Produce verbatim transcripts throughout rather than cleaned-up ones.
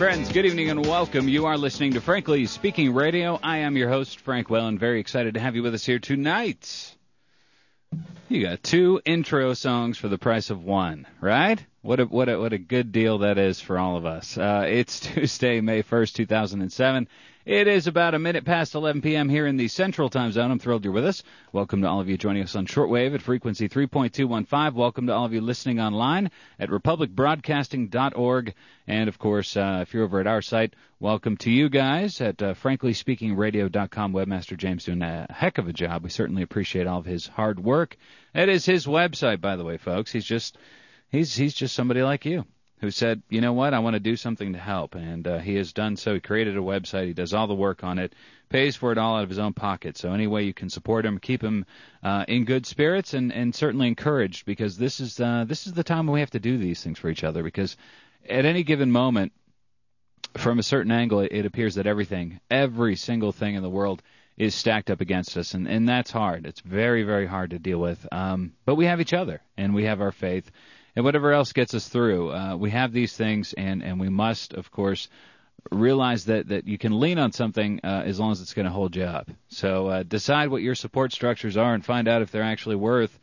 friends, good evening and welcome. You are listening to Frankly Speaking Radio. I am your host, Frank Whalen. Very excited to have you with us here tonight. You got two intro songs for the price of one, right? What a what a what a good deal that is for all of us. Uh, it's Tuesday, May first, two thousand seven. It is about a minute past eleven p.m. here in the Central Time Zone. I'm thrilled you're with us. Welcome to all of you joining us on shortwave at frequency three point two one five. Welcome to all of you listening online at republic broadcasting dot org. And, of course, uh, if you're over at our site, welcome to you guys at uh, frankly speaking radio dot com. Webmaster James doing a heck of a job. We certainly appreciate all of his hard work. That is his website, by the way, folks. He's just he's he's just somebody like you who said, you know what, I want to do something to help. And uh, he has done so. He created a website. He does all the work on it, pays for it all out of his own pocket. So any way you can support him, keep him uh, in good spirits and, and certainly encouraged, because this is uh, this is the time when we have to do these things for each other, because at any given moment, from a certain angle, it, it appears that everything, every single thing in the world is stacked up against us, and, and that's hard. It's very, very hard to deal with. Um, but we have each other, and we have our faith. And whatever else gets us through, uh, we have these things, and, and we must, of course, realize that, that you can lean on something uh, as long as it's going to hold you up. So uh, decide what your support structures are and find out if they're actually worth,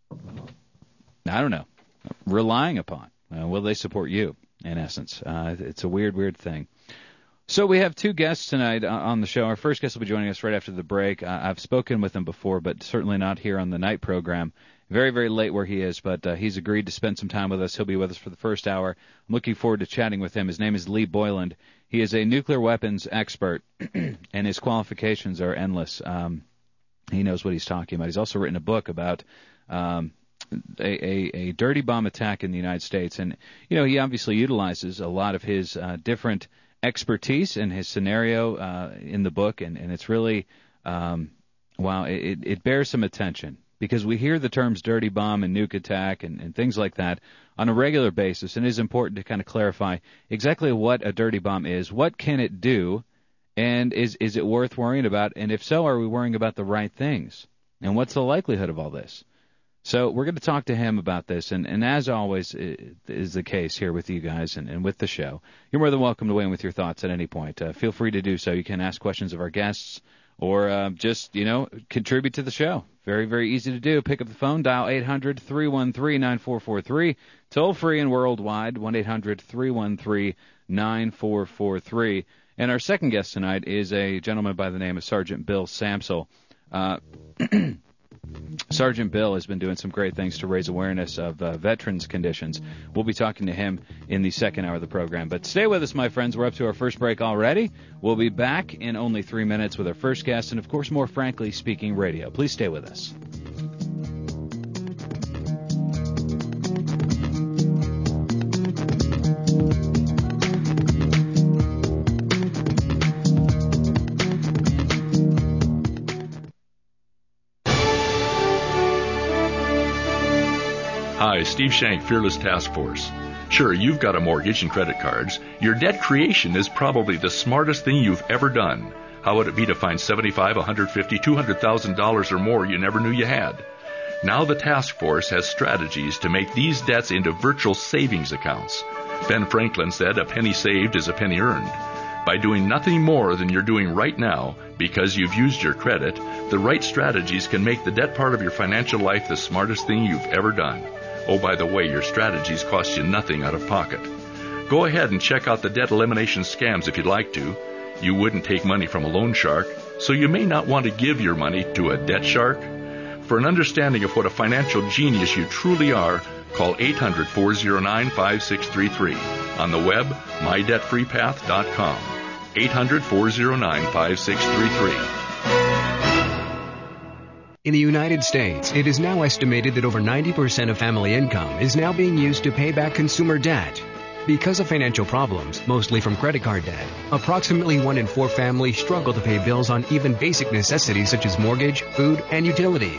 I don't know, relying upon. Uh, will they support you, in essence? Uh, it's a weird, weird thing. So we have two guests tonight on the show. Our first guest will be joining us right after the break. Uh, I've spoken with him before, but certainly not here on the night program. Very, very late where he is, but uh, he's agreed to spend some time with us. He'll be with us for the first hour. I'm looking forward to chatting with him. His name is Lee Boyland. He is a nuclear weapons expert, and his qualifications are endless. Um, he knows what he's talking about. He's also written a book about um, a, a, a dirty bomb attack in the United States. And, you know, he obviously utilizes a lot of his uh, different expertise and his scenario uh, in the book, and, and it's really, um, wow, it, it bears some attention. Because we hear the terms dirty bomb and nuke attack and, and things like that on a regular basis, and it is important to kind of clarify exactly what a dirty bomb is, what can it do, and is is it worth worrying about, and if so, are we worrying about the right things, and what's the likelihood of all this? So we're going to talk to him about this, and, and as always is the case here with you guys and, and with the show, you're more than welcome to weigh in with your thoughts at any point. Uh, feel free to do so. You can ask questions of our guests, or uh, just, you know, contribute to the show. Very, very easy to do. Pick up the phone, dial eight hundred, three one three, nine four four three, toll free and worldwide, one eight hundred, three one three, nine four four three. And our second guest tonight is a gentleman by the name of Sergeant Bill Samsel. Uh, Sergeant Bill has been doing some great things to raise awareness of uh, veterans' conditions. We'll be talking to him in the second hour of the program. But stay with us, my friends. We're up to our first break already. We'll be back in only three minutes with our first guest and, of course, more Frankly Speaking Radio. Please stay with us. Hi, Steve Shank, Fearless Task Force. Sure, you've got a mortgage and credit cards. Your debt creation is probably the smartest thing you've ever done. How would it be to find seventy-five thousand dollars, one hundred fifty thousand dollars, two hundred thousand dollars or more you never knew you had? Now the task force has strategies to make these debts into virtual savings accounts. Ben Franklin said, a penny saved is a penny earned. By doing nothing more than you're doing right now because you've used your credit, the right strategies can make the debt part of your financial life the smartest thing you've ever done. Oh, by the way, your strategies cost you nothing out of pocket. Go ahead and check out the debt elimination scams if you'd like to. You wouldn't take money from a loan shark, so you may not want to give your money to a debt shark. For an understanding of what a financial genius you truly are, call eight hundred, four oh nine, five six three three. On the web, my debt free path dot com. eight hundred, four oh nine, five six three three. In the United States, it is now estimated that over ninety percent of family income is now being used to pay back consumer debt. Because of financial problems, mostly from credit card debt, approximately one in four families struggle to pay bills on even basic necessities such as mortgage, food, and utilities.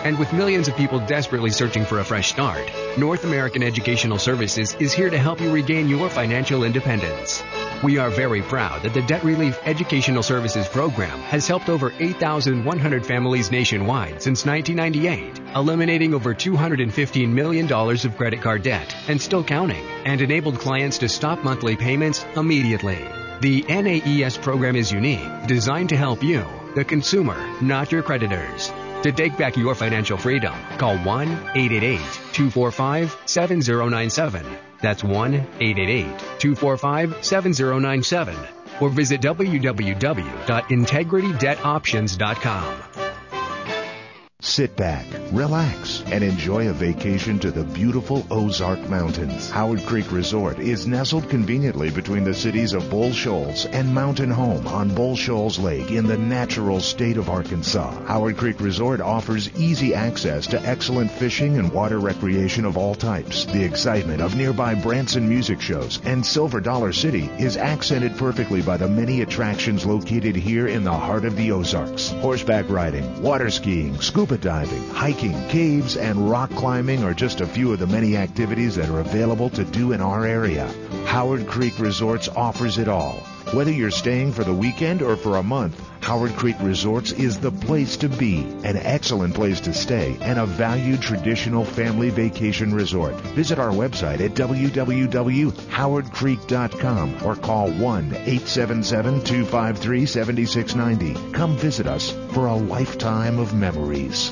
And with millions of people desperately searching for a fresh start, North American Educational Services is here to help you regain your financial independence. We are very proud that the Debt Relief Educational Services Program has helped over eight thousand one hundred families nationwide since nineteen ninety-eight, eliminating over two hundred fifteen million dollars of credit card debt and still counting, and enabled clients to stop monthly payments immediately. The N A E S program is unique, designed to help you, the consumer, not your creditors. To take back your financial freedom, call one eight eight eight, two four five, seven zero nine seven. That's one eight eight eight, two four five, seven zero nine seven. Or visit w w w dot integrity debt options dot com. Sit back, relax, and enjoy a vacation to the beautiful Ozark Mountains. Howard Creek Resort is nestled conveniently between the cities of Bull Shoals and Mountain Home on Bull Shoals Lake in the natural state of Arkansas. Howard Creek Resort offers easy access to excellent fishing and water recreation of all types. The excitement of nearby Branson music shows and Silver Dollar City is accented perfectly by the many attractions located here in the heart of the Ozarks. Horseback riding, water skiing, scuba diving, hiking, caves, and rock climbing are just a few of the many activities that are available to do in our area. Howard Creek Resorts offers it all. Whether you're staying for the weekend or for a month, Howard Creek Resorts is the place to be, an excellent place to stay, and a valued traditional family vacation resort. Visit our website at w w w dot howard creek dot com or call one eight seven seven, two five three, seven six nine zero. Come visit us for a lifetime of memories.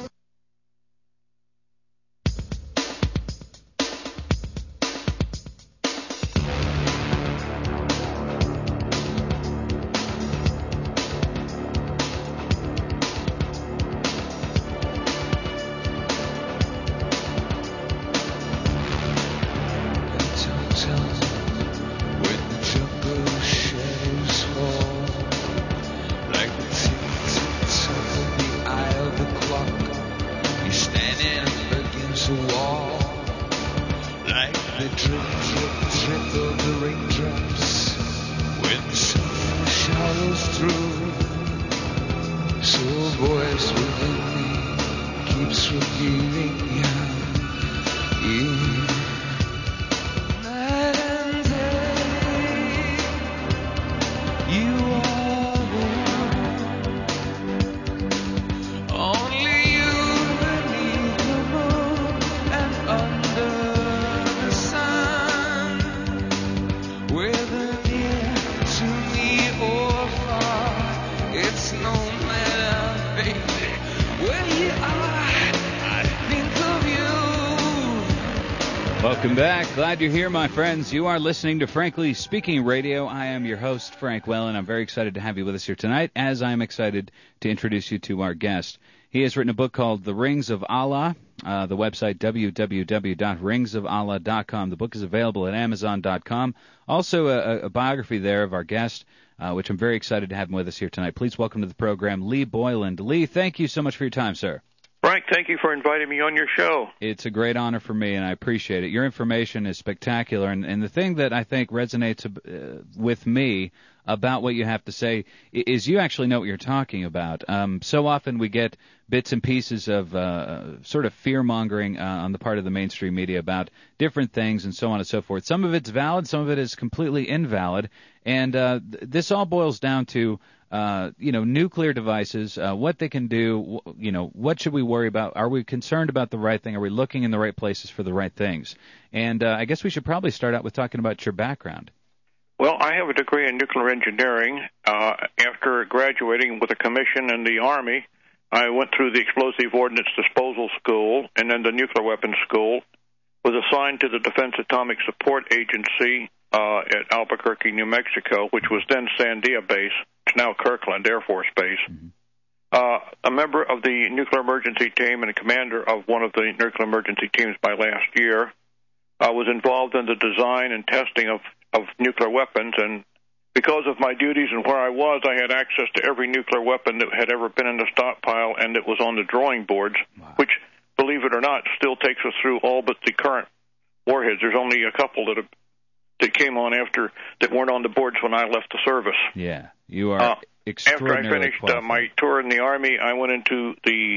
Welcome back. Glad you're here, my friends. You are listening to Frankly Speaking Radio. I am your host, Frank Whalen. I'm very excited to have you with us here tonight, as I'm excited to introduce you to our guest. He has written a book called The Rings of Allah. Uh, the website, w w w dot rings of allah dot com. The book is available at amazon dot com. Also, a, a biography there of our guest, uh, which I'm very excited to have him with us here tonight. Please welcome to the program, Lee Boyland. Lee, thank you so much for your time, sir. Frank, thank you for inviting me on your show. It's a great honor for me, and I appreciate it. Your information is spectacular, and, and the thing that I think resonates uh, with me about what you have to say is you actually know what you're talking about. Um, so often we get bits and pieces of uh, sort of fear-mongering uh, on the part of the mainstream media about different things and so on and so forth. Some of it's valid, some of it is completely invalid, and uh, th- this all boils down to Uh, you know, nuclear devices, uh, what they can do, you know, what should we worry about? Are we concerned about the right thing? Are we looking in the right places for the right things? And uh, I guess we should probably start out with talking about your background. Well, I have a degree in nuclear engineering. Uh, after graduating with a commission in the Army, I went through the Explosive Ordnance Disposal School and then the Nuclear Weapons School, was assigned to the Defense Atomic Support Agency uh, at Albuquerque, New Mexico, which was then Sandia Base. It's now Kirkland Air Force Base. Mm-hmm. Uh, a member of the nuclear emergency team and a commander of one of the nuclear emergency teams by last year. I uh, was involved in the design and testing of, of nuclear weapons, and because of my duties and where I was, I had access to every nuclear weapon that had ever been in the stockpile and that was on the drawing boards, wow. which, believe it or not, still takes us through all but the current warheads. There's only a couple that have, that came on after that weren't on the boards when I left the service. Yeah, you are uh, extraordinarily After I finished uh, my tour in the Army, I went into the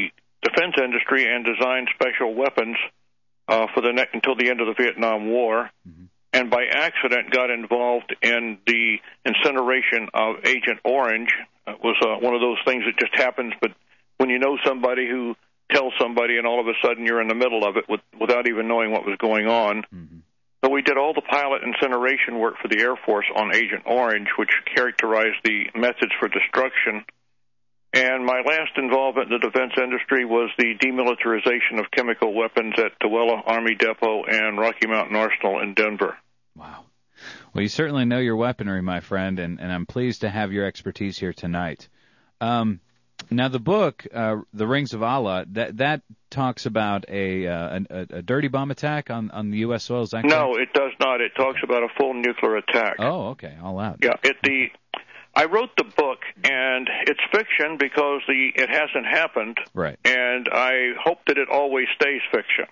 defense industry and designed special weapons uh, for the ne- until the end of the Vietnam War, mm-hmm. and by accident got involved in the incineration of Agent Orange. It was uh, one of those things that just happens, but when you know somebody who tells somebody and all of a sudden you're in the middle of it with, without even knowing what was going on. Mm-hmm. So we did all the pilot incineration work for the Air Force on Agent Orange, which characterized the methods for destruction. And my last involvement in the defense industry was the demilitarization of chemical weapons at Tooele Army Depot and Rocky Mountain Arsenal in Denver. Wow. Well, you certainly know your weaponry, my friend, and, and I'm pleased to have your expertise here tonight. Um, now, the book, uh, The Rings of Allah, that that talks about a, uh, a a dirty bomb attack on, on the U S soil. Is that correct? No, it does not. It talks about a full nuclear attack. Oh, okay, all out. Yeah, it the I wrote the book, and it's fiction because the it hasn't happened. Right. And I hope that it always stays fiction.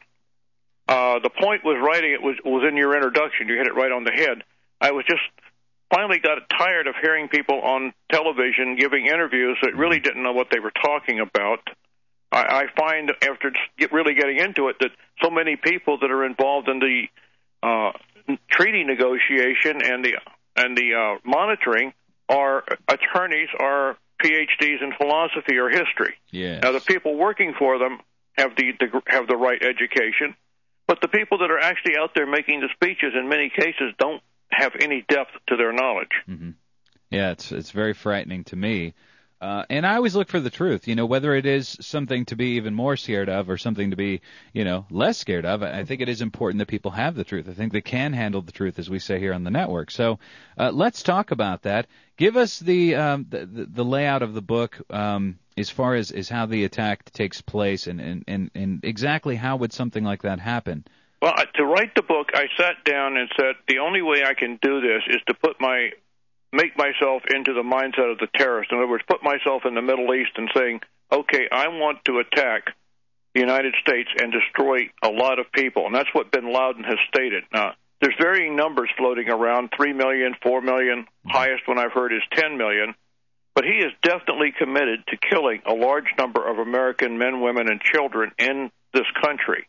Uh, the point was writing it was was in your introduction. You hit it right on the head. I was just finally got tired of hearing people on television giving interviews that really didn't know what they were talking about. I, I find after get really getting into it that so many people that are involved in the uh, treaty negotiation and the and the uh, monitoring are attorneys, are P H Ds in philosophy or history. Yes. Now the people working for them have the, the have the right education, but the people that are actually out there making the speeches in many cases don't have any depth to their knowledge. Mm-hmm. Yeah, it's it's very frightening to me. Uh, and I always look for the truth, you know, whether it is something to be even more scared of or something to be, you know, less scared of. I think it is important that people have the truth. I think they can handle the truth, as we say here on the network. So uh, let's talk about that. Give us the um, the, the layout of the book um, as far as, as how the attack takes place and, and, and, and exactly how would something like that happen. Well, to write the book, I sat down and said, the only way I can do this is to put my, make myself into the mindset of the terrorist. In other words, put myself in the Middle East and saying, okay, I want to attack the United States and destroy a lot of people. And that's what bin Laden has stated. Now, there's varying numbers floating around, three million, four million, highest one I've heard is ten million. But he is definitely committed to killing a large number of American men, women, and children in this country.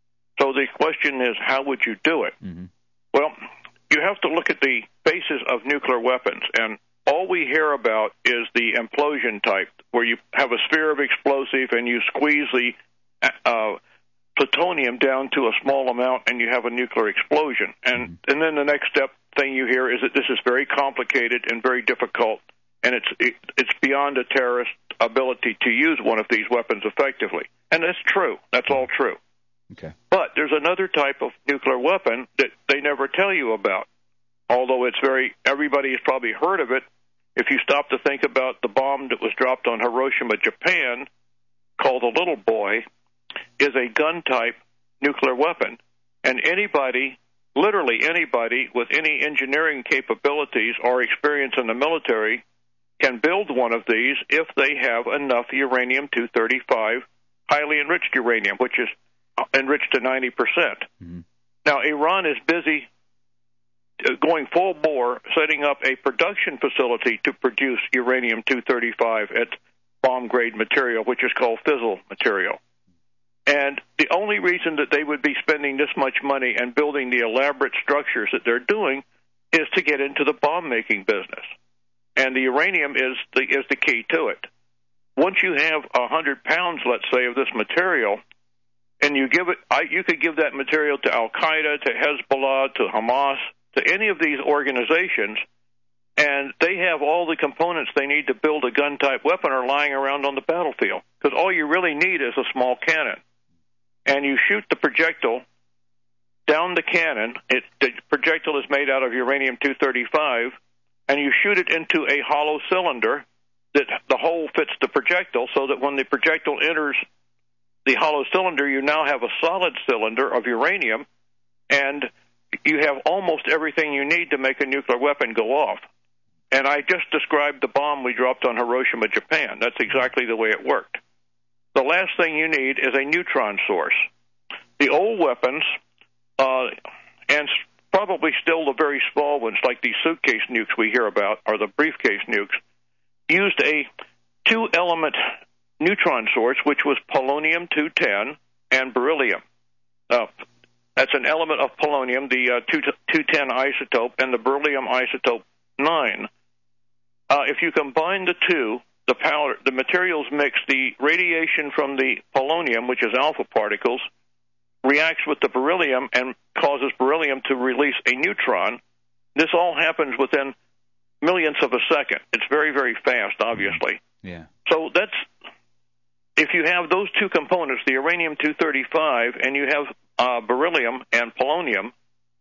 So the question is, how would you do it? Mm-hmm. Well, you have to look at the basis of nuclear weapons, and all we hear about is the implosion type, where you have a sphere of explosive and you squeeze the uh, plutonium down to a small amount and you have a nuclear explosion. And, mm-hmm. and then the next step thing you hear is that this is very complicated and very difficult, and it's it, it's beyond a terrorist's ability to use one of these weapons effectively. And that's true. That's all true. Okay. But there's another type of nuclear weapon that they never tell you about, although it's very, everybody has probably heard of it. If you stop to think about the bomb that was dropped on Hiroshima, Japan, called the Little Boy, is a gun-type nuclear weapon. And anybody, literally anybody with any engineering capabilities or experience in the military can build one of these if they have enough uranium two thirty-five, highly enriched uranium, which is enriched to ninety percent. Mm-hmm. Now, Iran is busy going full bore setting up a production facility to produce uranium two thirty-five at bomb-grade material, which is called fissile material. And the only reason that they would be spending this much money and building the elaborate structures that they're doing is to get into the bomb-making business. And the uranium is the, is the key to it. Once you have one hundred pounds, let's say, of this material, and you give it, I, you could give that material to Al-Qaeda, to Hezbollah, to Hamas, to any of these organizations, and they have all the components they need to build a gun-type weapon are lying around on the battlefield. Because all you really need is a small cannon. And you shoot the projectile down the cannon. It, the projectile is made out of uranium two thirty-five, and you shoot it into a hollow cylinder that the hole fits the projectile so that when the projectile enters the hollow cylinder, you now have a solid cylinder of uranium, and you have almost everything you need to make a nuclear weapon go off. And I just described the bomb we dropped on Hiroshima, Japan. That's exactly the way it worked. The last thing you need is a neutron source. The old weapons, uh, and probably still the very small ones, like these suitcase nukes we hear about, or the briefcase nukes, used a two-element neutron source, which was polonium two ten and beryllium. Uh, that's an element of polonium, the uh, two ten isotope, and the beryllium isotope nine. Uh, if you combine the two, the powder, the materials mix, the radiation from the polonium, which is alpha particles, reacts with the beryllium and causes beryllium to release a neutron. This all happens within millionths of a second. It's very, very fast, obviously. Yeah. So that's, if you have those two components, the uranium two thirty-five, and you have uh, beryllium and polonium,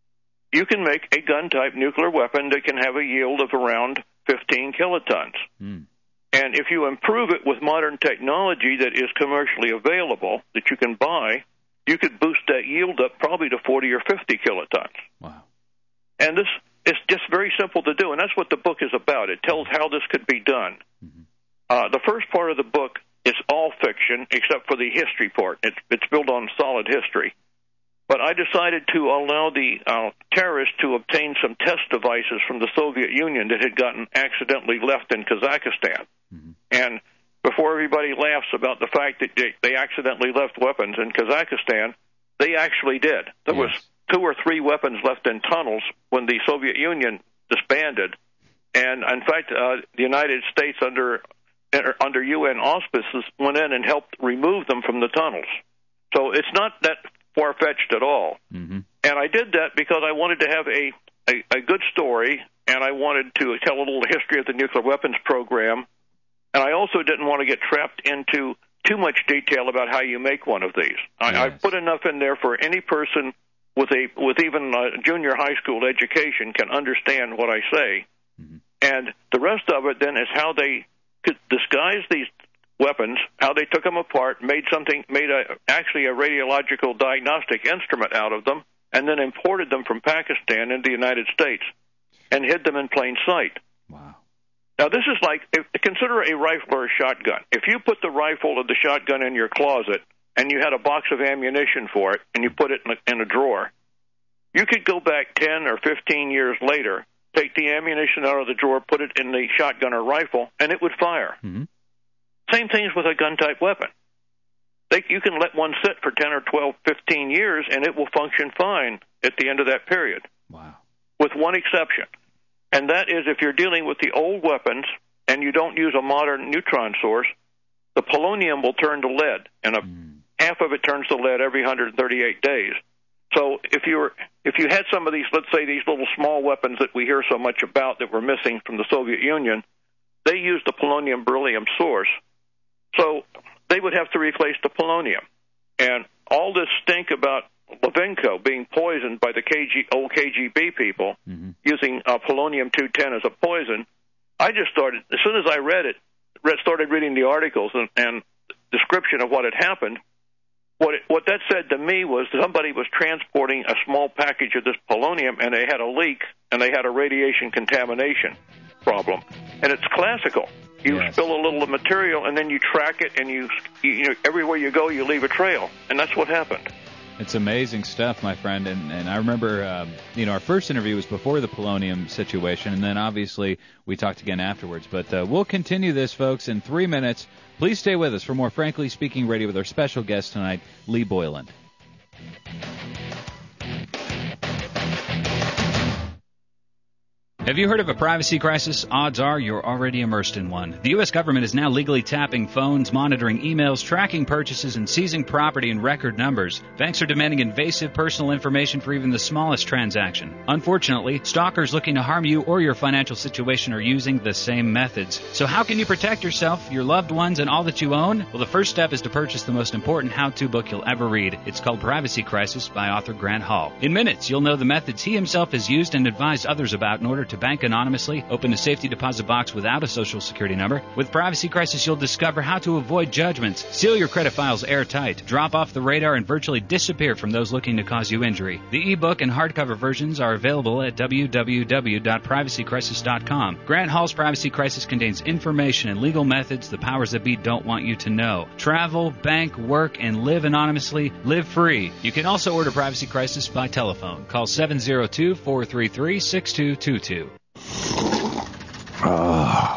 you can make a gun-type nuclear weapon that can have a yield of around fifteen kilotons. Mm. And if you improve it with modern technology that is commercially available, that you can buy, you could boost that yield up probably to forty or fifty kilotons. Wow. And this is just very simple to do, and that's what the book is about. It tells how this could be done. Mm-hmm. Uh, the first part of the book is all fiction, except for the history part. It's, it's built on solid history. But I decided to allow the uh, terrorists to obtain some test devices from the Soviet Union that had gotten accidentally left in Kazakhstan. Mm-hmm. And before everybody laughs about the fact that they, they accidentally left weapons in Kazakhstan, they actually did. There yes. was two or three weapons left in tunnels when the Soviet Union disbanded. And, in fact, uh, the United States, under under U N auspices, went in and helped remove them from the tunnels. So it's not that far-fetched at all. Mm-hmm. And I did that because I wanted to have a, a, a good story, and I wanted to tell a little history of the nuclear weapons program. And I also didn't want to get trapped into too much detail about how you make one of these. I, yes. I put enough in there for any person with a with even a junior high school education can understand what I say. Mm-hmm. And the rest of it then is how they could disguise these weapons, how they took them apart, made something, made a actually a radiological diagnostic instrument out of them, and then imported them from Pakistan into the United States and hid them in plain sight. Wow. Now, this is like, if, consider a rifle or a shotgun. If you put the rifle or the shotgun in your closet and you had a box of ammunition for it and you put it in a, in a drawer, you could go back ten or fifteen years later, take the ammunition out of the drawer, put it in the shotgun or rifle, and it would fire. Mm-hmm. Same things with a gun-type weapon. They, you can let one sit for ten or twelve, fifteen years, and it will function fine at the end of that period. Wow. With one exception. And that is if you're dealing with the old weapons and you don't use a modern neutron source, the polonium will turn to lead, and a, mm. half of it turns to lead every one hundred thirty-eight days. So if you were, if you had some of these, let's say these little small weapons that we hear so much about that were missing from the Soviet Union, they used the polonium beryllium source. So they would have to replace the polonium. And all this stink about Levinko being poisoned by the K G, old K G B people mm-hmm. using uh, polonium two ten as a poison, I just started, as soon as I read it, read, started reading the articles and, and description of what had happened, what it, what that said to me was somebody was transporting a small package of this polonium and they had a leak and they had a radiation contamination problem. And it's classical. You yes. spill a little of material and then you track it and you, you, you know, everywhere you go you leave a trail. And that's what happened. It's amazing stuff, my friend, and, and I remember, um, you know, our first interview was before the polonium situation, and then obviously we talked again afterwards. But uh, we'll continue this, folks, in three minutes. Please stay with us for more Frankly Speaking Radio with our special guest tonight, Lee Boyland. Have you heard of a privacy crisis? Odds are you're already immersed in one. The U S government is now legally tapping phones, monitoring emails, tracking purchases, and seizing property in record numbers. Banks are demanding invasive personal information for even the smallest transaction. Unfortunately, stalkers looking to harm you or your financial situation are using the same methods. So how can you protect yourself, your loved ones, and all that you own? Well, the first step is to purchase the most important how-to book you'll ever read. It's called Privacy Crisis by author Grant Hall. In minutes, you'll know the methods he himself has used and advised others about in order to bank anonymously, open a safety deposit box without a social security number. With Privacy Crisis, you'll discover how to avoid judgments, seal your credit files airtight, drop off the radar, and virtually disappear from those looking to cause you injury. The ebook and hardcover versions are available at w w w dot privacy crisis dot com. Grant Hall's Privacy Crisis contains information and legal methods the powers that be don't want you to know. Travel, bank, work, and live anonymously. Live free. You can also order Privacy Crisis by telephone. Call seven zero two, four three three, six two two two. Ah,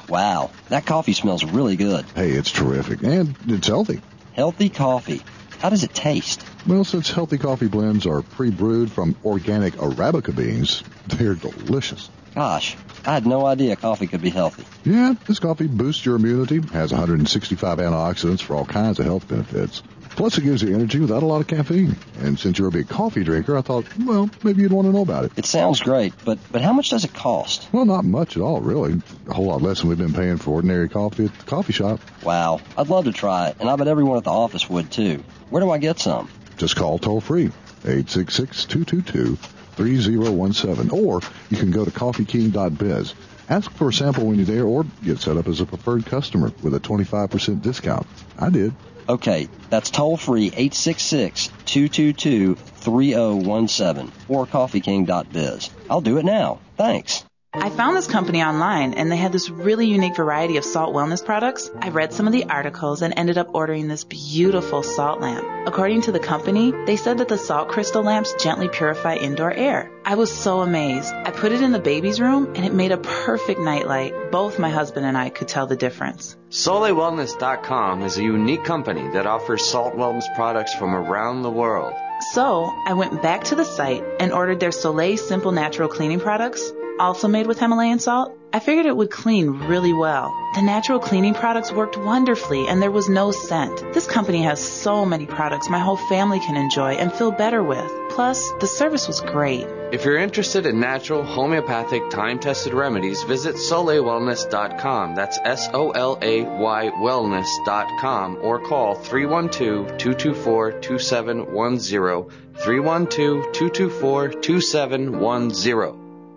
Wow, that coffee smells really good. Hey, it's terrific, and it's healthy. Healthy coffee. How does it taste? Well, since healthy coffee blends are pre-brewed from organic Arabica beans, they're delicious. Gosh, I had no idea coffee could be healthy. Yeah, this coffee boosts your immunity, has one hundred sixty-five antioxidants for all kinds of health benefits. Plus, it gives you energy without a lot of caffeine. And since you're a big coffee drinker, I thought, well, maybe you'd want to know about it. It sounds great, but, but how much does it cost? Well, not much at all, really. A whole lot less than we've been paying for ordinary coffee at the coffee shop. Wow, I'd love to try it, and I bet everyone at the office would, too. Where do I get some? Just call toll-free, eight six six, two two two, three zero one seven, or you can go to coffee king dot biz. Ask for a sample when you're there, or get set up as a preferred customer with a twenty-five percent discount. I did. Okay, that's toll-free, eight six six, two two two, three zero one seven, or coffee king dot biz. I'll do it now. Thanks. I found this company online, and they had this really unique variety of salt wellness products. I read some of the articles and ended up ordering this beautiful salt lamp. According to the company, they said that the salt crystal lamps gently purify indoor air. I was so amazed. I put it in the baby's room, and it made a perfect nightlight. Both my husband and I could tell the difference. Soleil Wellness dot com is a unique company that offers salt wellness products from around the world. So I went back to the site and ordered their Soleil Simple Natural Cleaning products, also made with Himalayan salt. I figured it would clean really well. The natural cleaning products worked wonderfully, and there was no scent. This company has so many products my whole family can enjoy and feel better with. Plus, the service was great. If you're interested in natural, homeopathic, time-tested remedies, visit Soleil Wellness dot com. That's S O L A Y Wellness dot com, or call three one two, two two four, two seven one zero, three one two, two two four, two seven one zero.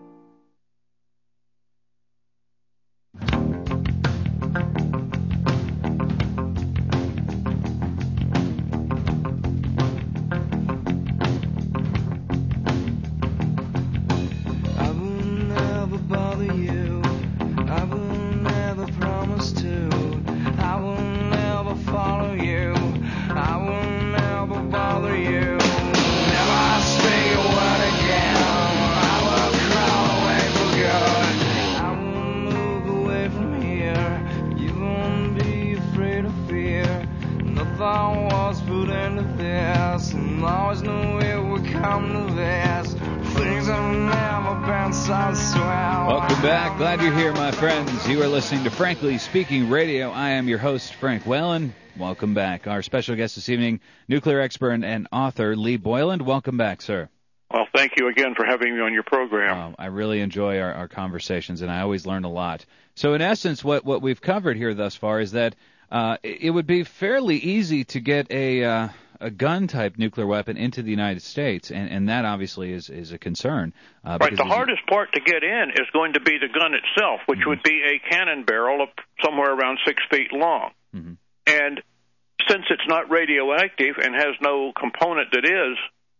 You are listening to Frankly Speaking Radio. I am your host, Frank Whalen. Welcome back. Our special guest this evening, nuclear expert and author Lee Boyland. Welcome back, sir. Well, thank you again for having me on your program. Um, I really enjoy our, our conversations, and I always learn a lot. So in essence, what, what we've covered here thus far is that uh, it would be fairly easy to get a uh, a gun-type nuclear weapon into the United States, and, and that obviously is, is a concern. Uh, right. The hardest part to get in is going to be the gun itself, which mm-hmm. would be a cannon barrel of somewhere around six feet long. Mm-hmm. And since it's not radioactive and has no component that is,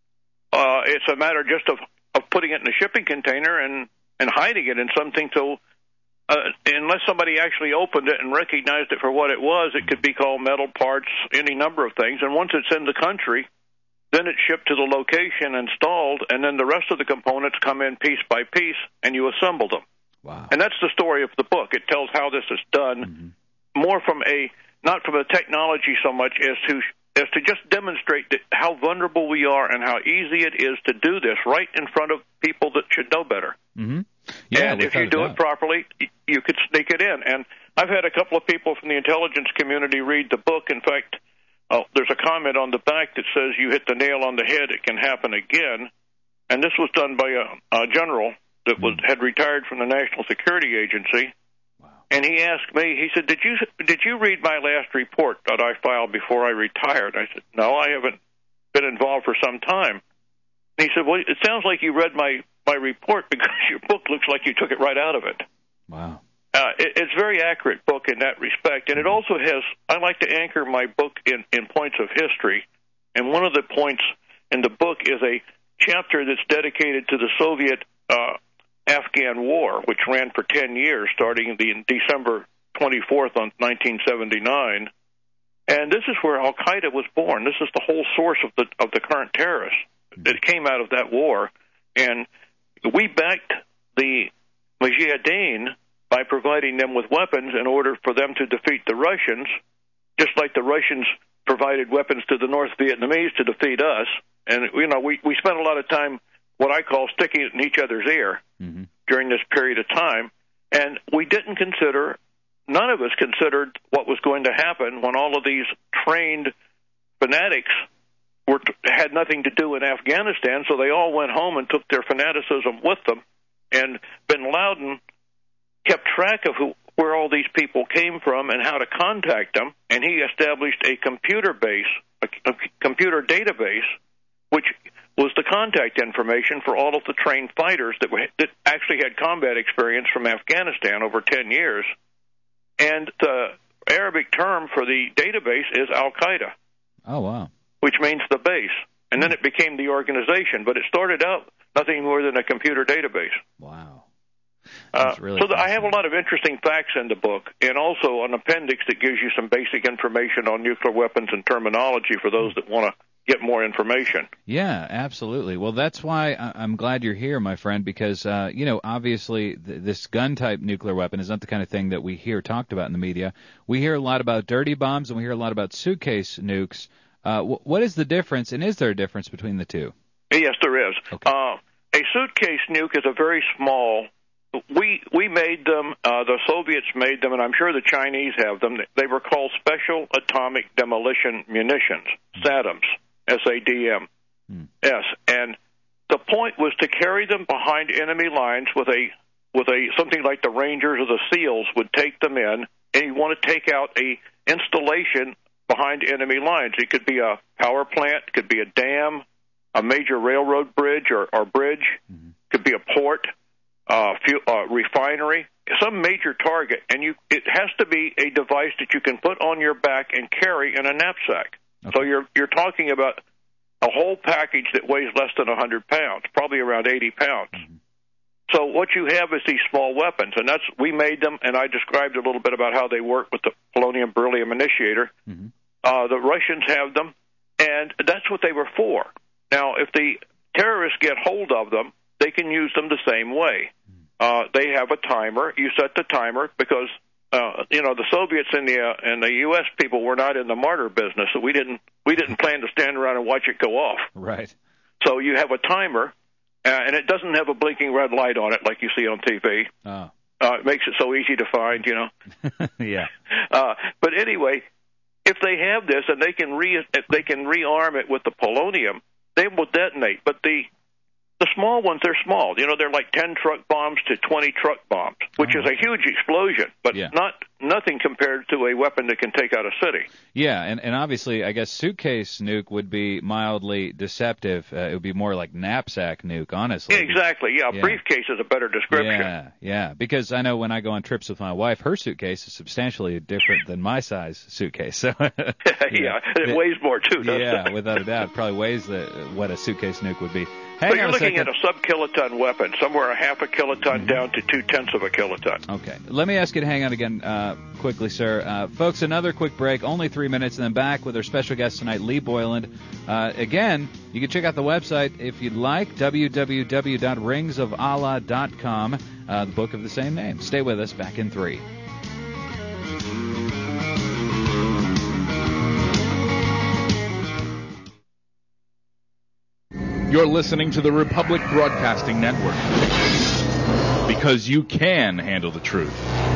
uh, it's a matter just of, of putting it in a shipping container and, and hiding it in something so uh, unless somebody actually opened it and recognized it for what it was, it could be called metal parts, any number of things. And once it's in the country, then it's shipped to the location, installed, and then the rest of the components come in piece by piece, and you assemble them. Wow. And that's the story of the book. It tells how this is done, mm-hmm. more from a, not from a technology so much as to as to just demonstrate that how vulnerable we are and how easy it is to do this right in front of people that should know better. Mm-hmm. Yeah, and if you do it properly, you could sneak it in. And I've had a couple of people from the intelligence community read the book. In fact, uh, there's a comment on the back that says, you hit the nail on the head, it can happen again. And this was done by a, a general that was had retired from the National Security Agency. Wow. And he asked me, he said, did you did you read my last report that I filed before I retired? I said, no, I haven't been involved for some time. And he said, well, it sounds like you read my, my report because your book looks like you took it right out of it. Wow. Uh, it, it's a very accurate book in that respect. And it also has, I like to anchor my book in, in points of history. And one of the points in the book is a chapter that's dedicated to the Soviet uh, Afghan War, which ran for ten years, starting the December twenty-fourth on nineteen seventy-nine. And this is where Al-Qaeda was born. This is the whole source of the of the current terrorists that came out of that war. And we backed the Mujahideen by providing them with weapons in order for them to defeat the Russians, just like the Russians provided weapons to the North Vietnamese to defeat us. And, you know, we, we spent a lot of time, what I call, sticking it in each other's ear mm-hmm. during this period of time. And we didn't consider, none of us considered what was going to happen when all of these trained fanatics were had nothing to do in Afghanistan, so they all went home and took their fanaticism with them. And bin Laden kept track of who, where all these people came from and how to contact them, and he established a computer base, a, a computer database, which was the contact information for all of the trained fighters that, were, that actually had combat experience from Afghanistan over ten years. And the Arabic term for the database is Al-Qaeda. Oh, wow. Which means the base. And then it became the organization. But it started out nothing more than a computer database. Wow. Uh, really so the, I have a lot of interesting facts in the book, and also an appendix that gives you some basic information on nuclear weapons and terminology for those that want to get more information. Yeah, absolutely. Well, that's why I'm glad you're here, my friend, because, uh, you know, obviously th- this gun-type nuclear weapon is not the kind of thing that we hear talked about in the media. We hear a lot about dirty bombs, and we hear a lot about suitcase nukes. Uh, w- what is the difference, and is there a difference between the two? Yes, there is. Okay. Uh, a suitcase nuke is a very small... We we made them, uh, the Soviets made them, and I'm sure the Chinese have them. They were called Special Atomic Demolition Munitions, SADMs, S A D M S. And the point was to carry them behind enemy lines with a with a something like the Rangers or the SEALs would take them in, and you want to take out a installation behind enemy lines. It could be a power plant, it could be a dam, a major railroad bridge or, or bridge, mm-hmm. could be a port. Uh, fuel, uh, refinery, some major target, and you it has to be a device that you can put on your back and carry in a knapsack. Okay. So you're you're talking about a whole package that weighs less than one hundred pounds, probably around eighty pounds. Mm-hmm. So what you have is these small weapons, and that's we made them, and I described a little bit about how they work with the polonium beryllium initiator. Mm-hmm. Uh, the Russians have them, and that's what they were for. Now, if the terrorists get hold of them, they can use them the same way. Uh, they have a timer. You set the timer because uh, you know the Soviets and the uh, and the U S people were not in the martyr business, so we didn't we didn't plan to stand around and watch it go off. Right. So you have a timer, uh, and it doesn't have a blinking red light on it like you see on T V. Oh. Uh, it makes it so easy to find, you know. Yeah. Uh, but anyway, if they have this and they can re if they can rearm it with the polonium, they will detonate. But the The small ones, they're small. You know, they're like ten truck bombs to twenty truck bombs, which oh. is a huge explosion, but yeah. not nothing compared to a weapon that can take out a city. Yeah, and, and obviously, I guess suitcase nuke would be mildly deceptive. Uh, it would be more like knapsack nuke, honestly. Yeah, exactly, yeah. yeah. Briefcase is a better description. Yeah, yeah, because I know when I go on trips with my wife, her suitcase is substantially different than my size suitcase. So yeah, yeah, it, it weighs more, too, doesn't yeah, it? Yeah, without a doubt. It probably weighs the, what a suitcase nuke would be. Hang so you're on looking a at a sub-kiloton weapon, somewhere a half a kiloton mm-hmm. down to two-tenths of a kiloton. Okay. Let me ask you to hang on again uh, quickly, sir. Uh, folks, another quick break, only three minutes, and then back with our special guest tonight, Lee Boyland. Uh, again, you can check out the website if you'd like, w w w dot rings of allah dot com, uh, the book of the same name. Stay with us, back in three. You're listening to the Republic Broadcasting Network, because you can handle the truth.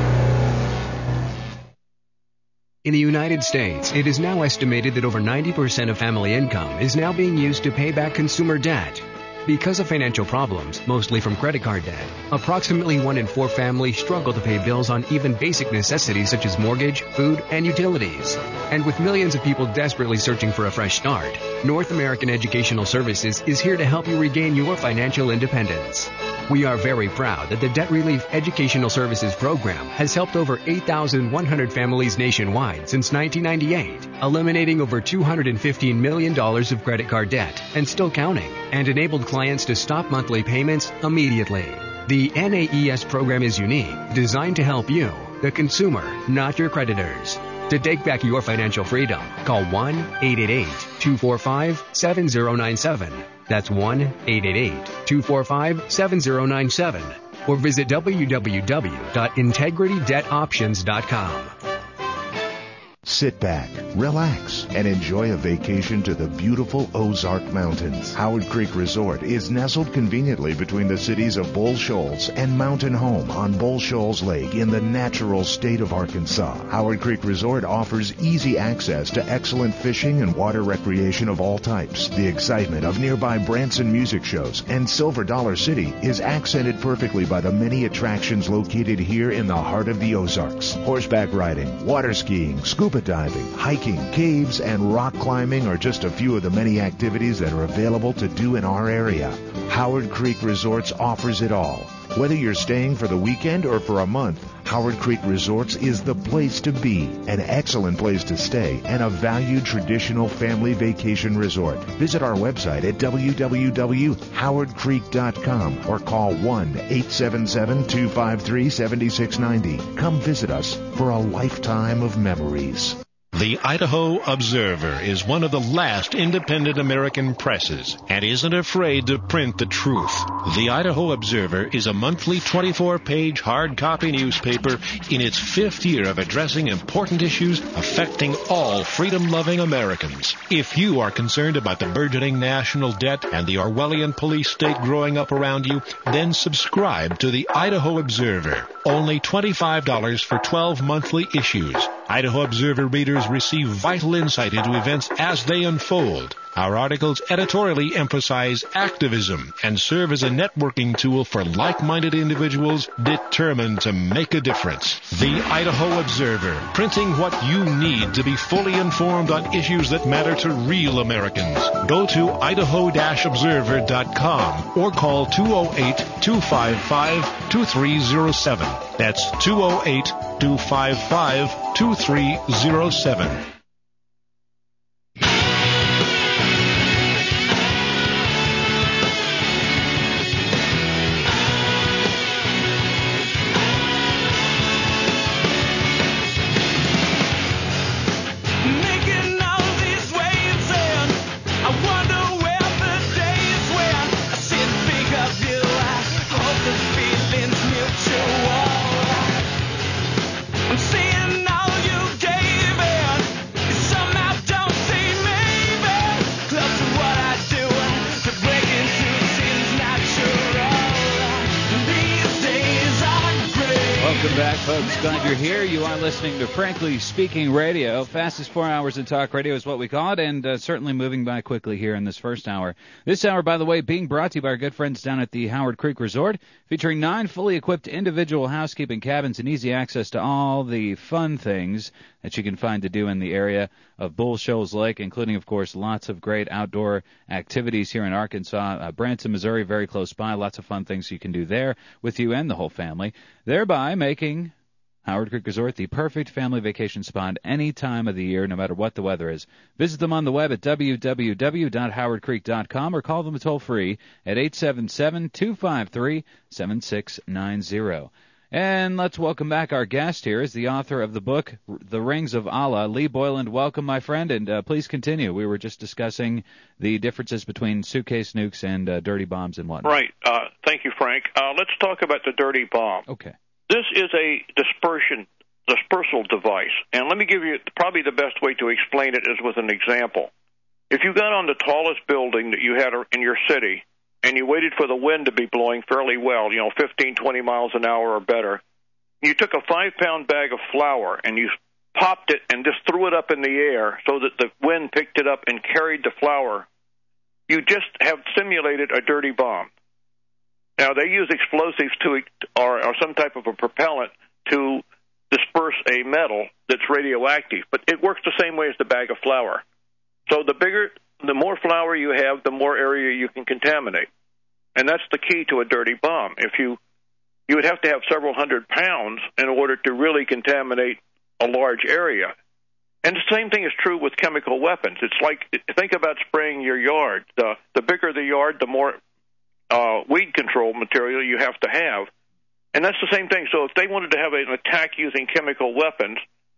In the United States, it is now estimated that over ninety percent of family income is now being used to pay back consumer debt. Because of financial problems, mostly from credit card debt, approximately one in four families struggle to pay bills on even basic necessities such as mortgage, food, and utilities. And with millions of people desperately searching for a fresh start, North American Educational Services is here to help you regain your financial independence. We are very proud that the Debt Relief Educational Services Program has helped over eight thousand one hundred families nationwide since nineteen ninety-eight, eliminating over two hundred fifteen million dollars of credit card debt and still counting, and enabled clients to stop monthly payments immediately. The N A E S program is unique, designed to help you, the consumer, not your creditors. To take back your financial freedom, call one eight eight eight, two four five, seven zero nine seven. That's one eight eight eight, two four five, seven zero nine seven. or visit w w w dot integrity debt options dot com. Sit back, relax, and enjoy a vacation to the beautiful Ozark Mountains. Howard Creek Resort is nestled conveniently between the cities of Bull Shoals and Mountain Home on Bull Shoals Lake in the natural state of Arkansas. Howard Creek Resort offers easy access to excellent fishing and water recreation of all types. The excitement of nearby Branson music shows and Silver Dollar City is accented perfectly by the many attractions located here in the heart of the Ozarks. Horseback riding, water skiing, scuba diving, hiking, caves, and rock climbing are just a few of the many activities that are available to do in our area. Howard Creek Resorts offers it all. Whether you're staying for the weekend or for a month, Howard Creek Resorts is the place to be, an excellent place to stay, and a valued traditional family vacation resort. Visit our website at w w w dot howard creek dot com or call one eight seven seven, two five three, seven six nine zero. Come visit us for a lifetime of memories. The Idaho Observer is one of the last independent American presses and isn't afraid to print the truth. The Idaho Observer is a monthly twenty-four page hard copy newspaper in its fifth year of addressing important issues affecting all freedom-loving Americans. If you are concerned about the burgeoning national debt and the Orwellian police state growing up around you, then subscribe to the Idaho Observer. Only twenty-five dollars for twelve monthly issues. Idaho Observer readers receive vital insight into events as they unfold. Our articles editorially emphasize activism and serve as a networking tool for like-minded individuals determined to make a difference. The Idaho Observer, printing what you need to be fully informed on issues that matter to real Americans. Go to idaho dash observer dot com or call two oh eight, two five five, two three oh seven. That's two oh eight, two five five, two three oh seven. Glad you're here. You are listening to Frankly Speaking Radio. Fastest four hours in talk radio is what we call it, and uh, certainly moving by quickly here in this first hour. This hour, by the way, being brought to you by our good friends down at the Howard Creek Resort, featuring nine fully equipped individual housekeeping cabins and easy access to all the fun things that you can find to do in the area of Bull Shoals Lake, including, of course, lots of great outdoor activities here in Arkansas. Uh, Branson, Missouri, very close by. Lots of fun things you can do there with you and the whole family, thereby making Howard Creek Resort, the perfect family vacation spot any time of the year, no matter what the weather is. Visit them on the web at w w w dot howard creek dot com or call them toll-free at eight seven seven, two five three, seven six nine zero. And let's welcome back our guest here is the author of the book, The Rings of Allah, Lee Boyland. Welcome, my friend, and uh, please continue. We were just discussing the differences between suitcase nukes and uh, dirty bombs and whatnot. Right. Uh, thank you, Frank. Uh, let's talk about the dirty bomb. Okay. This is a dispersion dispersal device, and let me give you probably the best way to explain it is with an example. If you got on the tallest building that you had in your city and you waited for the wind to be blowing fairly well, you know, fifteen, twenty miles an hour or better, you took a five-pound bag of flour and you popped it and just threw it up in the air so that the wind picked it up and carried the flour, you just have simulated a dirty bomb. Now, they use explosives to, or, or some type of a propellant to disperse a metal that's radioactive, but it works the same way as the bag of flour. So the bigger, the more flour you have, the more area you can contaminate. And that's the key to a dirty bomb. If you, you would have to have several hundred pounds in order to really contaminate a large area. And the same thing is true with chemical weapons. It's like, think about spraying your yard. The, the bigger the yard, the more Uh, weed control material you have to have. And that's the same thing. So if they wanted to have an attack using chemical weapons,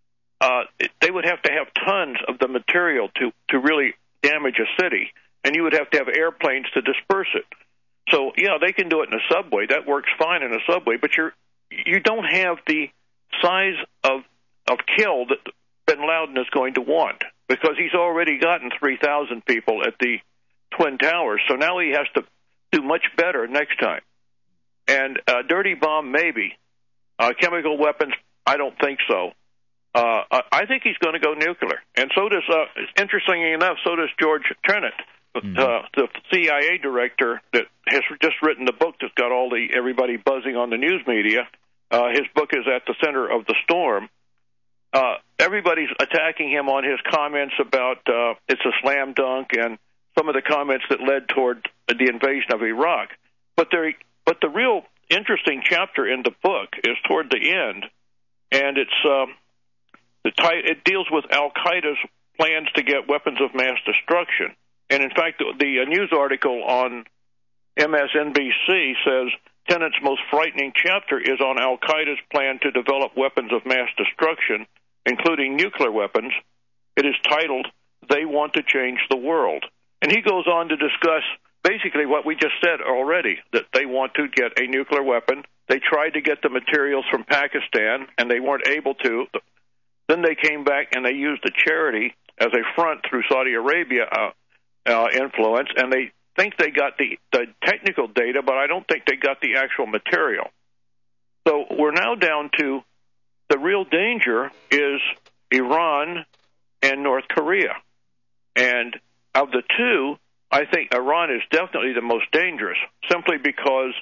uh, it, they would have to have tons of the material to, to really damage a city, and you would have to have airplanes to disperse it. So, yeah, they can do it in a subway. That works fine in a subway, but you're, you don't have the size of of kill that bin Laden is going to want, because he's already gotten three thousand people at the Twin Towers. So now he has to do much better next time. And uh, dirty bomb, maybe. Uh, chemical weapons, I don't think so. Uh, I think he's going to go nuclear. And so does, uh, interestingly enough, so does George Tenet, mm-hmm. uh, the C I A director that has just written the book that's got all the everybody buzzing on the news media. Uh, his book is At the Center of the Storm. Uh, everybody's attacking him on his comments about uh, it's a slam dunk and some of the comments that led toward the invasion of Iraq. But there, but the real interesting chapter in the book is toward the end, and it's um, the ty- it deals with Al-Qaeda's plans to get weapons of mass destruction. And in fact, the, the news article on M S N B C says Tenet's most frightening chapter is on Al-Qaeda's plan to develop weapons of mass destruction, including nuclear weapons. It is titled, They Want to Change the World. And he goes on to discuss basically what we just said already, that they want to get a nuclear weapon. They tried to get the materials from Pakistan, and they weren't able to. Then they came back and they used a charity as a front through Saudi Arabia uh, uh, influence, and they think they got the, the technical data, but I don't think they got the actual material. So we're now down to the real danger is Iran and North Korea. And of the two, I think Iran is definitely the most dangerous, simply because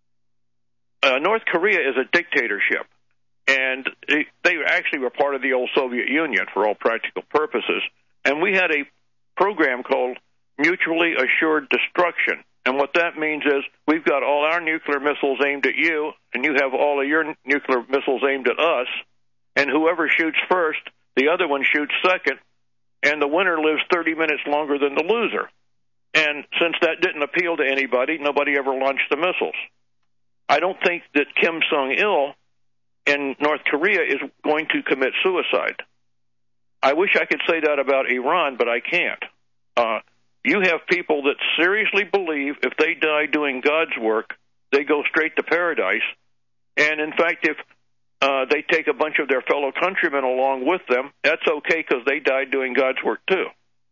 uh, North Korea is a dictatorship. And they, they actually were part of the old Soviet Union for all practical purposes. And we had a program called Mutually Assured Destruction. And what that means is we've got all our nuclear missiles aimed at you, and you have all of your n- nuclear missiles aimed at us. And whoever shoots first, the other one shoots second, and the winner lives thirty minutes longer than the loser. And since that didn't appeal to anybody, nobody ever launched the missiles. I don't think that Kim Jong-il in North Korea is going to commit suicide. I wish I could say that about Iran, but I can't. Uh, you have people that seriously believe if they die doing God's work, they go straight to paradise. And in fact, if uh, they take a bunch of their fellow countrymen along with them, that's okay because they died doing God's work too.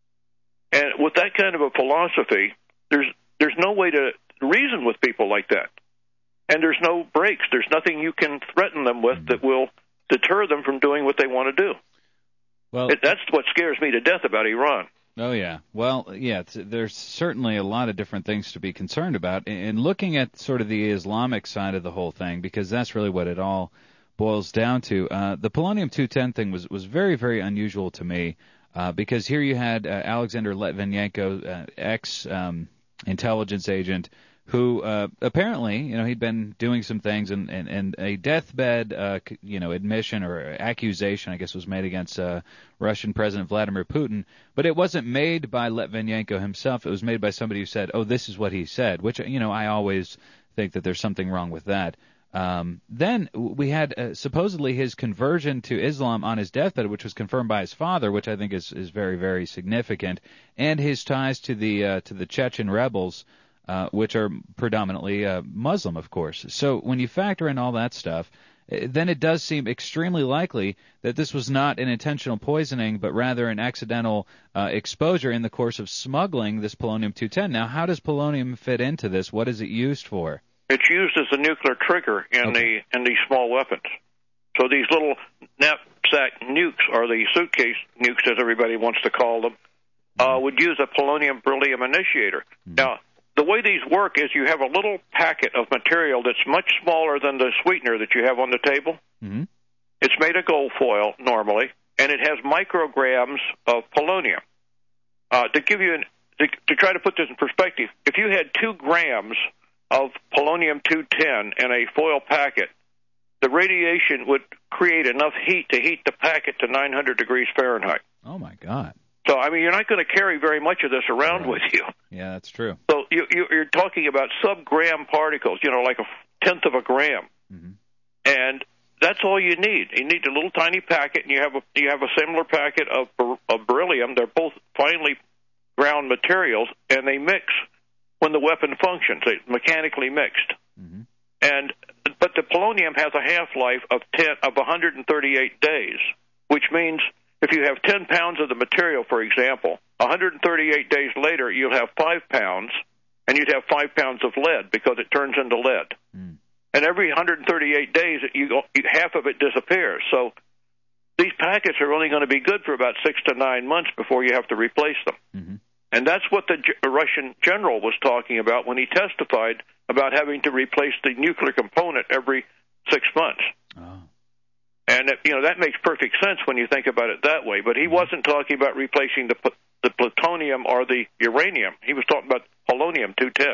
And with that kind of a philosophy, there's there's no way to reason with people like that. And there's no breaks. There's nothing you can threaten them with that will deter them from doing what they want to do. Well, it, that's what scares me to death about Iran. Oh, yeah. Well, yeah, it's, there's certainly a lot of different things to be concerned about. And looking at sort of the Islamic side of the whole thing, because that's really what it all boils down to, uh, the polonium two ten thing was, was very, very unusual to me, uh, because here you had uh, Alexander Litvinenko, uh, ex-intelligence um, agent, who uh, apparently, you know, he'd been doing some things, and, and, and a deathbed, uh, you know, admission or accusation, I guess, was made against uh, Russian President Vladimir Putin. But it wasn't made by Litvinenko himself. It was made by somebody who said, oh, this is what he said, which, you know, I always think that there's something wrong with that. Um, then we had uh, supposedly his conversion to Islam on his deathbed, which was confirmed by his father, which I think is, is very, very significant, and his ties to the uh, to the Chechen rebels, Uh, which are predominantly uh, Muslim, of course. So when you factor in all that stuff, then it does seem extremely likely that this was not an intentional poisoning, but rather an accidental uh, exposure in the course of smuggling this polonium two ten. Now, how does polonium fit into this? What is it used for? It's used as a nuclear trigger in Okay. the in these small weapons. So these little knapsack nukes, or the suitcase nukes, as everybody wants to call them, uh, would use a polonium beryllium initiator. Mm-hmm. Now, the way these work is you have a little packet of material that's much smaller than the sweetener that you have on the table. Mm-hmm. It's made of gold foil normally, and it has micrograms of polonium. Uh, to give you an, to, to try to put this in perspective, if you had two grams of polonium two ten in a foil packet, the radiation would create enough heat to heat the packet to nine hundred degrees Fahrenheit. Oh my God! So, I mean, you're not going to carry very much of this around Right. with you. Yeah, that's true. So you, you, you're talking about sub-gram particles, you know, like a tenth of a gram. Mm-hmm. And that's all you need. You need a little tiny packet, and you have a, you have a similar packet of, ber, of beryllium. They're both finely ground materials, and they mix when the weapon functions. It's mechanically mixed. Mm-hmm. And but the polonium has a half-life of ten of one hundred thirty-eight days, which means if you have ten pounds of the material, for example, one hundred thirty-eight days later you'll have five pounds, and you'd have five pounds of lead because it turns into lead. Mm. And every one hundred thirty-eight days, you go, half of it disappears. So these packets are only going to be good for about six to nine months before you have to replace them. Mm-hmm. And that's what the G- Russian general was talking about when he testified about having to replace the nuclear component every six months. Oh. And, it, you know, that makes perfect sense when you think about it that way. But he wasn't talking about replacing the the plutonium or the uranium. He was talking about polonium two ten.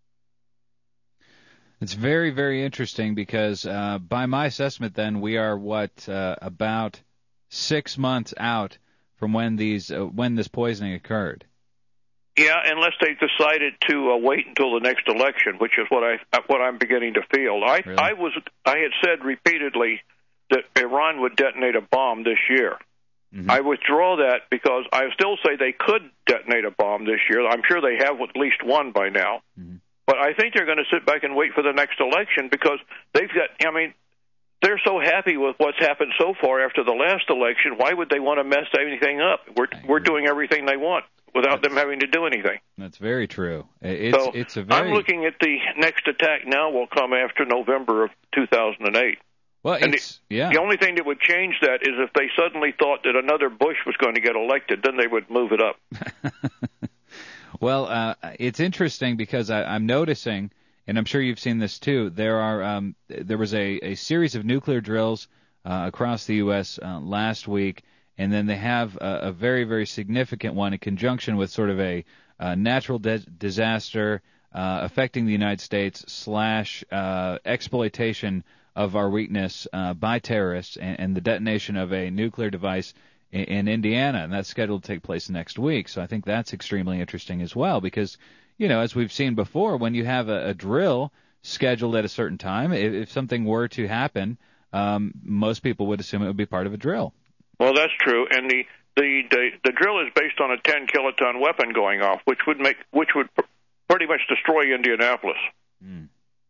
It's very, very interesting because uh, by my assessment then, we are, what, uh, about six months out from when these uh, when this poisoning occurred. Yeah, unless they decided to uh, wait until the next election, which is what I what I'm beginning to feel. I Really? I was I had said repeatedly that Iran would detonate a bomb this year. Mm-hmm. I withdraw that because I still say they could detonate a bomb this year. I'm sure they have at least one by now. Mm-hmm. But I think they're going to sit back and wait for the next election because they've got, I mean, they're so happy with what's happened so far after the last election. Why would they want to mess anything up? We're we're doing everything they want without them having to do anything. That's very true. It's so it's a very. I'm looking at the next attack now will come after November of two thousand eight. Well, and it's the, yeah. the only thing that would change that is if they suddenly thought that another Bush was going to get elected, then they would move it up. Well, uh, it's interesting because I, I'm noticing, and I'm sure you've seen this too. There are um, there was a, a series of nuclear drills uh, across the U S uh, last week, and then they have a, a very very significant one in conjunction with sort of a uh, natural de- disaster uh, affecting the United States slash uh, exploitation of our weakness uh, by terrorists, and, and the detonation of a nuclear device in, in Indiana, and that's scheduled to take place next week. So I think that's extremely interesting as well, because, you know, as we've seen before, when you have a, a drill scheduled at a certain time, if, if something were to happen, um, most people would assume it would be part of a drill. Well, that's true, and the the the, the drill is based on a ten kiloton weapon going off, which would make which would pr- pretty much destroy Indianapolis. Mm.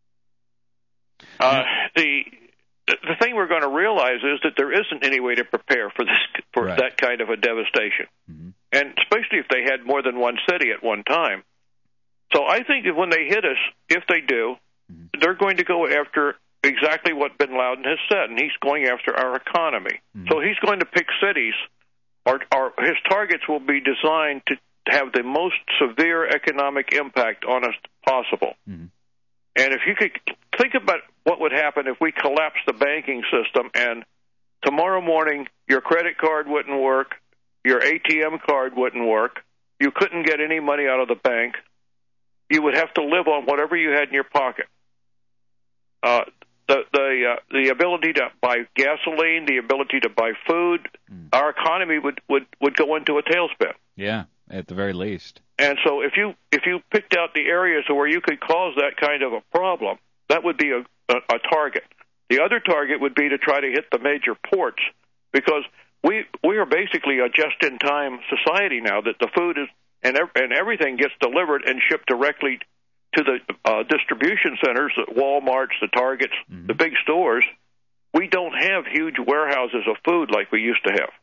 Uh, the the thing we're going to realize is that there isn't any way to prepare for this for Right. that kind of a devastation, mm-hmm. and especially if they had more than one city at one time. So I think that when they hit us, if they do, mm-hmm. they're going to go after exactly what Bin Laden has said, and he's going after our economy. Mm-hmm. So he's going to pick cities, or, or his targets will be designed to have the most severe economic impact on us possible. Mm-hmm. And if you could think about what would happen if we collapsed the banking system and tomorrow morning your credit card wouldn't work, your A T M card wouldn't work, you couldn't get any money out of the bank, you would have to live on whatever you had in your pocket. Uh, the the uh, the ability to buy gasoline, the ability to buy food, mm. our economy would, would, would go into a tailspin. Yeah, at the very least. And so if you if you picked out the areas where you could cause that kind of a problem, that would be a, a, a target. The other target would be to try to hit the major ports, because we we are basically a just-in-time society now, that the food is and and everything gets delivered and shipped directly to the uh, distribution centers, the Walmarts, the Targets, mm-hmm. the big stores. We don't have huge warehouses of food like we used to have.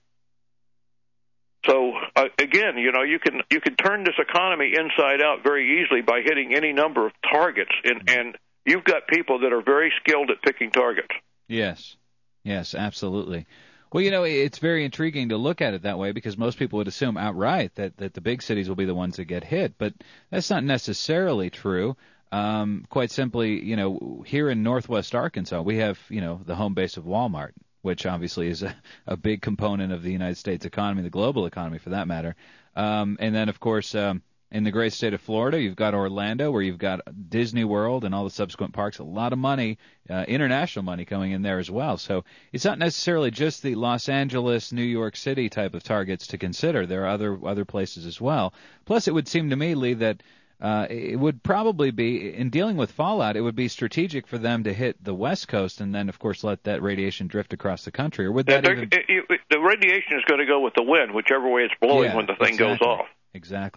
So uh, again, you know, you can you can turn this economy inside out very easily by hitting any number of targets, and mm-hmm. and you've got people that are very skilled at picking targets. Yes, yes, absolutely. Well, you know, it's very intriguing to look at it that way, because most people would assume outright that, that the big cities will be the ones that get hit, but that's not necessarily true. Um, quite simply, you know, here in northwest Arkansas, we have, you know, the home base of Walmart, which obviously is a, a big component of the United States economy, the global economy for that matter. Um, and then, of course, um, in the great state of Florida, you've got Orlando, where you've got Disney World and all the subsequent parks. A lot of money, uh, international money coming in there as well. So it's not necessarily just the Los Angeles, New York City type of targets to consider. There are other other places as well. Plus, it would seem to me, Lee, that uh, it would probably be, in dealing with fallout, it would be strategic for them to hit the West Coast and then, of course, let that radiation drift across the country. Or would that yeah, even... it, it, the radiation is going to go with the wind, whichever way it's blowing yeah, when the thing exactly. goes off. Exactly.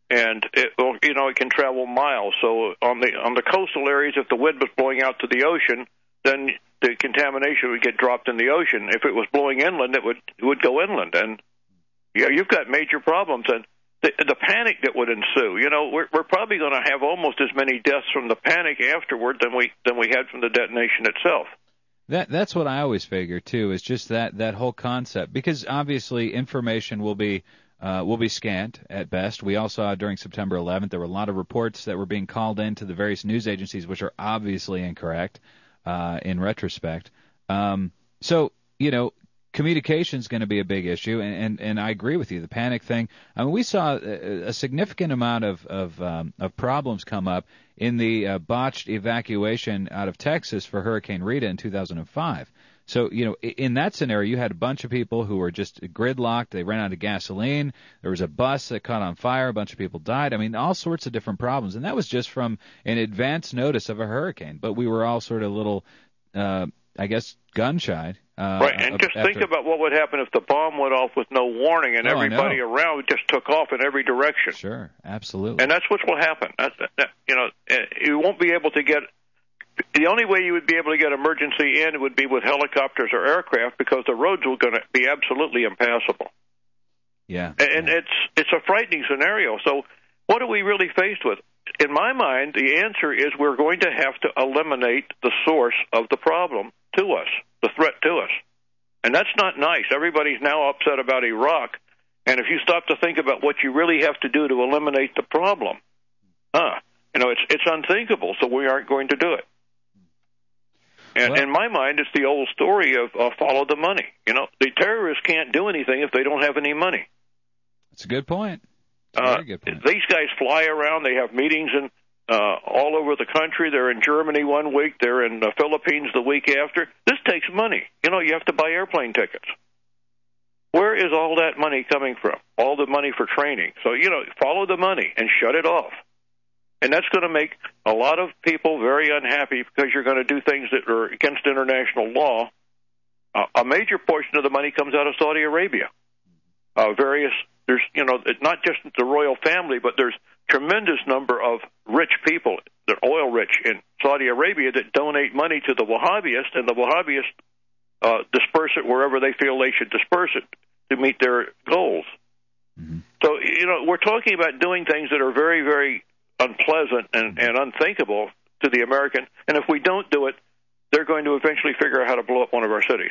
and it, well, you know, it can travel miles. So on the on the coastal areas, if the wind was blowing out to the ocean, then the contamination would get dropped in the ocean. If it was blowing inland, it would it would go inland, and yeah, you've got major problems. And the, the panic that would ensue, you know, we're we're probably going to have almost as many deaths from the panic afterward than we than we had from the detonation itself. That that's what I always figure too. Is just that that whole concept, because obviously information will be uh, will be scant at best. We all saw during September eleventh there were a lot of reports that were being called in to the various news agencies, which are obviously incorrect uh, in retrospect. Um, so you know, communication is going to be a big issue, and, and and I agree with you. The panic thing. I mean, we saw a, a significant amount of of um, of problems come up in the uh, botched evacuation out of Texas for Hurricane Rita in two thousand five. So, you know, in that scenario, you had a bunch of people who were just gridlocked. They ran out of gasoline. There was a bus that caught on fire. A bunch of people died. I mean, all sorts of different problems. And that was just from an advance notice of a hurricane. But we were all sort of a little, uh, I guess, gun-shy. Uh, right, and just after... think about what would happen if the bomb went off with no warning and oh, everybody around just took off in every direction. Sure, absolutely. And that's what will happen. That's, that, you know, you won't be able to get. The only way you would be able to get emergency in would be with helicopters or aircraft, because the roads were going to be absolutely impassable. Yeah, and yeah. it's it's a frightening scenario. So, what are we really faced with? In my mind, the answer is we're going to have to eliminate the source of the problem to us, the threat to us. And that's not nice. Everybody's now upset about Iraq. And if you stop to think about what you really have to do to eliminate the problem, huh, you know, it's it's unthinkable, so we aren't going to do it. And well, in my mind, it's the old story of uh, follow the money. You know, the terrorists can't do anything if they don't have any money. That's a good point. Uh, good point. These guys fly around. They have meetings in uh, all over the country. They're in Germany one week. They're in the Philippines the week after. This takes money. You know, you have to buy airplane tickets. Where is all that money coming from? All the money for training. So, you know, follow the money and shut it off. And that's going to make a lot of people very unhappy, because you're going to do things that are against international law. Uh, a major portion of the money comes out of Saudi Arabia. Uh, various, there's, you know, not just the royal family, but there's tremendous number of rich people, that are oil rich in Saudi Arabia, that donate money to the Wahhabists, and the Wahhabists uh, disperse it wherever they feel they should disperse it to meet their goals. Mm-hmm. So, you know, we're talking about doing things that are very, very unpleasant and, and unthinkable to the American, and if we don't do it, they're going to eventually figure out how to blow up one of our cities.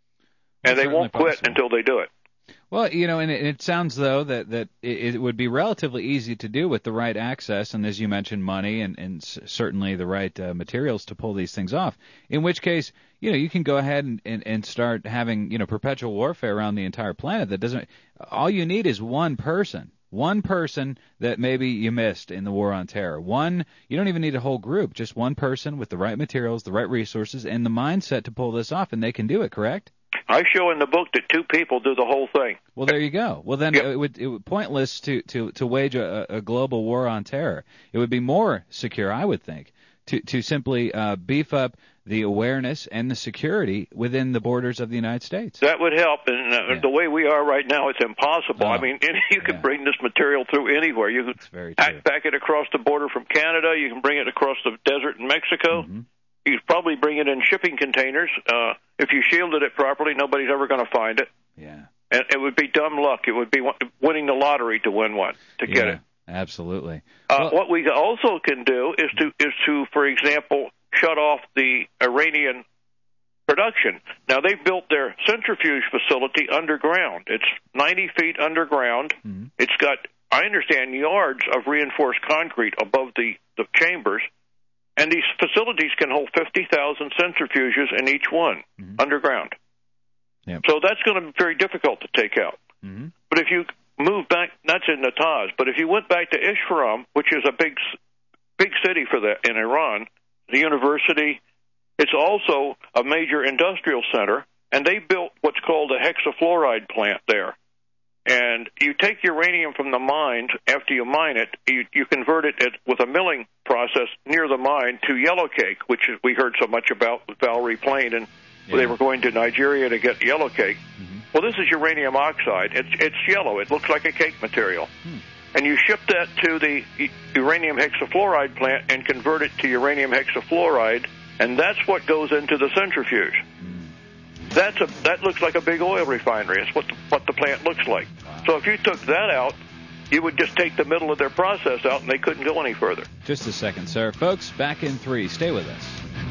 And That's they won't quit possible. until they do it. Well, you know, and it, it sounds, though, that, that it, it would be relatively easy to do with the right access, and as you mentioned, money, and, and s- certainly the right uh, materials to pull these things off, in which case, you know, you can go ahead and, and, and start having, you know, perpetual warfare around the entire planet. That doesn't, all you need is one person. One person that maybe you missed in the war on terror. One, you don't even need a whole group, just one person with the right materials, the right resources, and the mindset to pull this off, and they can do it, correct? I show in the book that two people do the whole thing. Well, there you go. Well, then yep. it would it would pointless to, to, to wage a, a global war on terror. It would be more secure, I would think, to, to simply uh, beef up the awareness and the security within the borders of the United States. That would help, and uh, yeah. the way we are right now, it's impossible. Oh, I mean, you can yeah. bring this material through anywhere. You can pack, pack it across the border from Canada. You can bring it across the desert in Mexico. Mm-hmm. You could probably bring it in shipping containers. Uh, if you shielded it properly, nobody's ever going to find it. Yeah. And it would be dumb luck. It would be winning the lottery to win one, to yeah, get it. Absolutely. Uh, well, what we also can do is to, is to, for example, shut off the Iranian production. Now, they've built their centrifuge facility underground. It's ninety feet underground. Mm-hmm. It's got, I understand, yards of reinforced concrete above the, the chambers. And these facilities can hold fifty thousand centrifuges in each one, mm-hmm. underground. Yep. So that's going to be very difficult to take out. Mm-hmm. But if you move back, that's in Natanz, but if you went back to Isfahan, which is a big big city for the in Iran, the university, it's also a major industrial center, and they built what's called a hexafluoride plant there. And you take uranium from the mines, after you mine it, you, you convert it at, with a milling process near the mine to yellow cake, which we heard so much about with Valerie Plame, and yeah. they were going to Nigeria to get yellow cake. Mm-hmm. Well, this is uranium oxide. It's, it's yellow. It looks like a cake material. Hmm. and you ship that to the uranium hexafluoride plant and convert it to uranium hexafluoride, and that's what goes into the centrifuge. That's a that looks like a big oil refinery. It's what the, what the plant looks like. So if you took that out, you would just take the middle of their process out, and they couldn't go any further. Just a second, sir. Folks, back in three. Stay with us.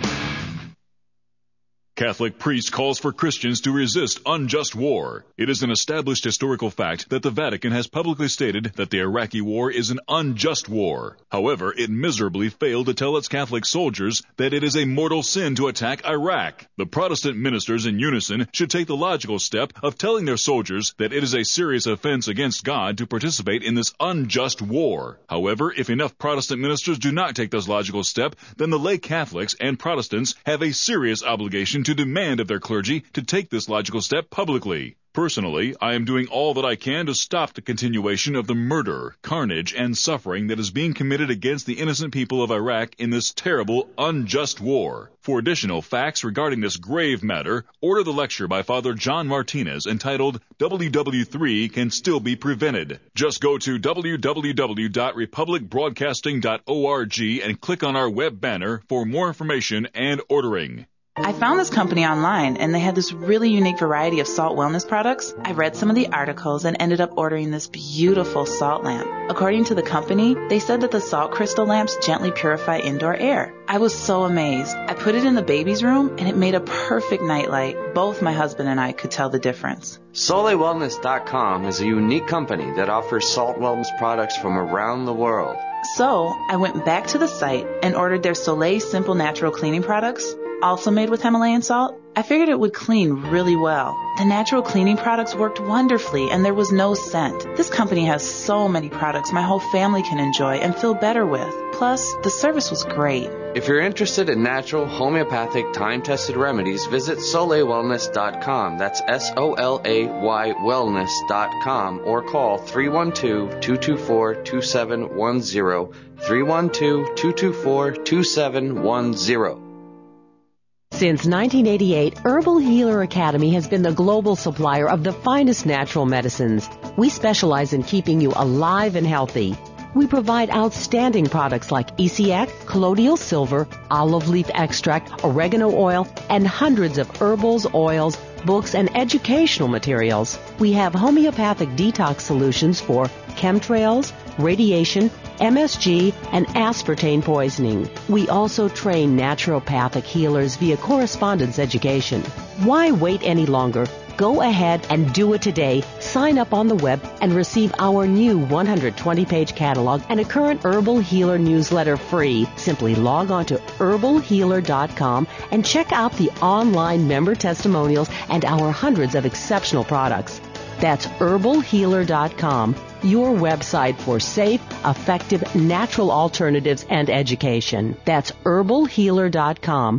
Catholic priest calls for Christians to resist unjust war. It is an established historical fact that the Vatican has publicly stated that the Iraqi war is an unjust war. However, it miserably failed to tell its Catholic soldiers that it is a mortal sin to attack Iraq. The Protestant ministers in unison should take the logical step of telling their soldiers that it is a serious offense against God to participate in this unjust war. However, if enough Protestant ministers do not take this logical step, then the lay Catholics and Protestants have a serious obligation to demand of their clergy to take this logical step publicly. Personally, I am doing all that I can to stop the continuation of the murder, carnage, and suffering that is being committed against the innocent people of Iraq in this terrible, unjust war. For additional facts regarding this grave matter, order the lecture by Father John Martinez entitled W W three Can Still Be Prevented. Just go to w w w dot republic broadcasting dot org and click on our web banner for more information and ordering. I found this company online, and they had this really unique variety of salt wellness products. I read some of the articles and ended up ordering this beautiful salt lamp. According to the company, they said that the salt crystal lamps gently purify indoor air. I was so amazed. I put it in the baby's room, and it made a perfect nightlight. Both my husband and I could tell the difference. Soleil Wellness dot com is a unique company that offers salt wellness products from around the world. So I went back to the site and ordered their Soleil Simple Natural Cleaning products, also made with Himalayan salt. I figured it would clean really well. The natural cleaning products worked wonderfully, and there was no scent. This company has so many products my whole family can enjoy and feel better with. Plus, the service was great. If you're interested in natural, homeopathic, time-tested remedies, visit Soleil Wellness dot com. That's S O L A Y Wellness dot com, or call three one two, two two four, two seven one zero, three one two, two two four, two seven one zero. Since nineteen eighty-eight, Herbal Healer Academy has been the global supplier of the finest natural medicines. We specialize in keeping you alive and healthy. We provide outstanding products like E C X, colloidal silver, olive leaf extract, oregano oil, and hundreds of herbals, oils, books, and educational materials. We have homeopathic detox solutions for chemtrails, radiation, M S G, and aspartame poisoning. We also train naturopathic healers via correspondence education. Why wait any longer? Go ahead and do it today. Sign up on the web and receive our new one hundred twenty page catalog and a current Herbal Healer newsletter free. Simply log on to herbal healer dot com and check out the online member testimonials and our hundreds of exceptional products. That's herbal healer dot com, your website for safe, effective, natural alternatives and education. That's herbal healer dot com.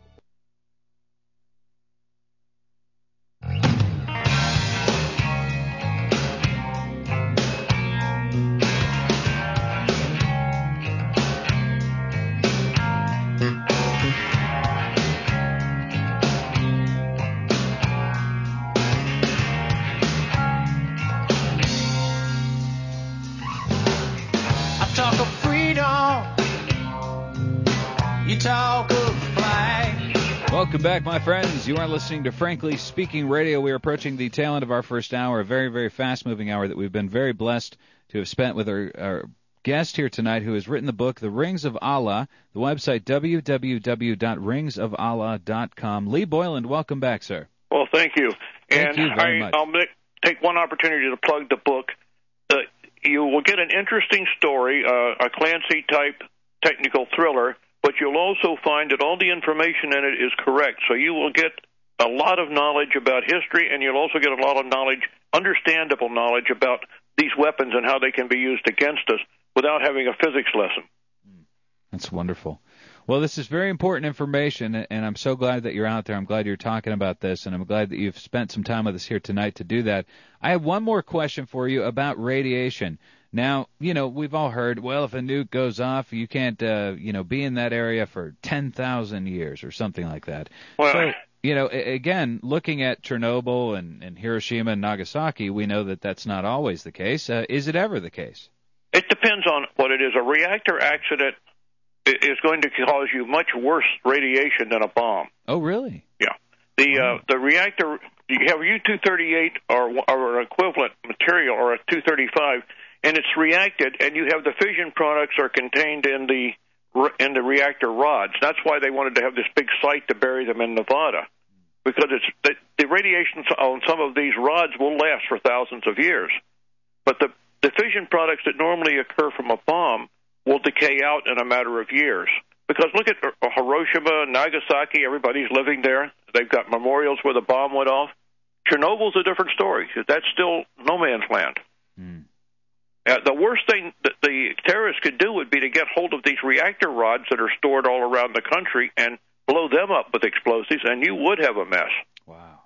Welcome back, my friends. You are listening to Frankly Speaking Radio. We are approaching the tail end of our first hour, a very, very fast-moving hour that we've been very blessed to have spent with our, our guest here tonight, who has written the book, The Rings of Allah, the website w w w dot rings of allah dot com. Lee Boyland, welcome back, sir. Well, thank you. Thank and you very I, much. I'll make, take one opportunity to plug the book. Uh, you will get an interesting story, uh, a Clancy-type technical thriller, but you'll also find that all the information in it is correct. So you will get a lot of knowledge about history, and you'll also get a lot of knowledge, understandable knowledge about these weapons and how they can be used against us without having a physics lesson. That's wonderful. Well, this is very important information, and I'm so glad that you're out there. I'm glad you're talking about this, and I'm glad that you've spent some time with us here tonight to do that. I have one more question for you about radiation. Now, you know, we've all heard, well, if a nuke goes off, you can't, uh, you know, be in that area for ten thousand years or something like that. Well, so, you know, again, looking at Chernobyl and, and Hiroshima and Nagasaki, we know that that's not always the case. Uh, is it ever the case? It depends on what it is. A reactor accident is going to cause you much worse radiation than a bomb. Oh, really? Yeah. The Wow. uh, the reactor, you have U two thirty-eight or, or an equivalent material or a two thirty-five, and it's reacted, and you have the fission products are contained in the in the reactor rods. That's why they wanted to have this big site to bury them in Nevada, because it's the, the radiation on some of these rods will last for thousands of years. But the, the fission products that normally occur from a bomb will decay out in a matter of years. Because look at Hiroshima, Nagasaki, everybody's living there. They've got memorials where the bomb went off. Chernobyl's a different story. That's still no man's land. Mm. Uh, the worst thing that the terrorists could do would be to get hold of these reactor rods that are stored all around the country and blow them up with explosives, and you would have a mess. Wow.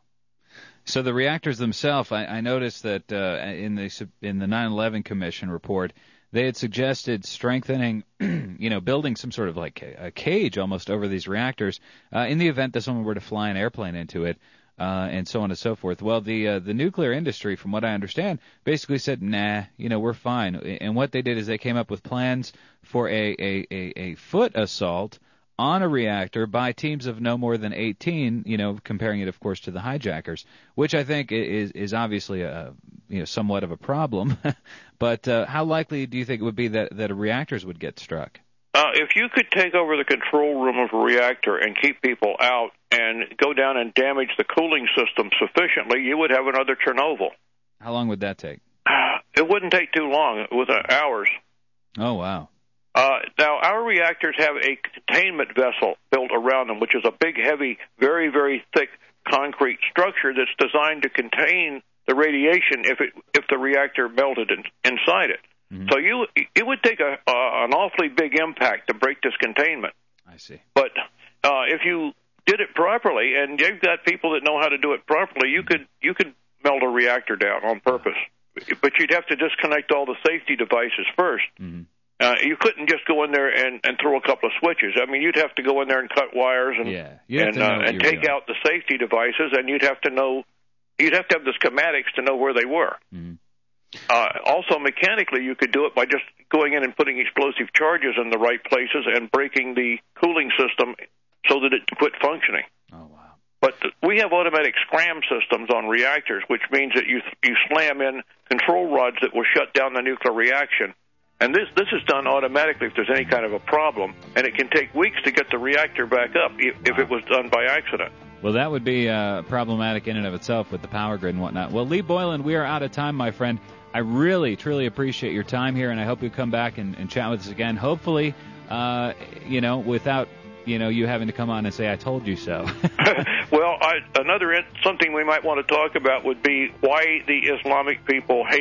So the reactors themselves, I, I noticed that uh, in the in the nine eleven Commission report, they had suggested strengthening, you know, building some sort of like a cage almost over these reactors uh, in the event that someone were to fly an airplane into it. Uh, and so on and so forth. Well, the uh, the nuclear industry, from what I understand, basically said, nah, you know, we're fine. And what they did is they came up with plans for a, a, a, a foot assault on a reactor by teams of no more than eighteen, you know, comparing it, of course, to the hijackers, which I think is is obviously a, you know, somewhat of a problem. But uh, how likely do you think it would be that, that reactors would get struck? Uh, if you could take over the control room of a reactor and keep people out and go down and damage the cooling system sufficiently, you would have another Chernobyl. How long would that take? Uh, it wouldn't take too long. It was uh, hours. Oh, wow. Uh, now, our reactors have a containment vessel built around them, which is a big, heavy, very, very thick concrete structure that's designed to contain the radiation if it if the reactor melted in, inside it. Mm-hmm. So you it would take a uh, an awfully big impact to break this containment. I see. But uh, if you did it properly, and you've got people that know how to do it properly, you could you could melt a reactor down on purpose. But you'd have to disconnect all the safety devices first. Mm-hmm. Uh, you couldn't just go in there and, and throw a couple of switches. I mean, you'd have to go in there and cut wires and yeah. and, uh, and take doing. out the safety devices, and you'd have to know you'd have to have the schematics to know where they were. Mm-hmm. Uh, also, mechanically, you could do it by just going in and putting explosive charges in the right places and breaking the cooling system so that it quit functioning. Oh, wow. But we have automatic scram systems on reactors, which means that you you slam in control rods that will shut down the nuclear reaction. And this this is done automatically if there's any kind of a problem, and it can take weeks to get the reactor back up if, if it was done by accident. Well, that would be uh, problematic in and of itself with the power grid and whatnot. Well, Lee Boylan, we are out of time, my friend. I really, truly appreciate your time here, and I hope you come back and, and chat with us again. Hopefully, uh, you know, without, you know, you having to come on and say, I told you so. Well, I, another something we might want to talk about would be why the Islamic people hate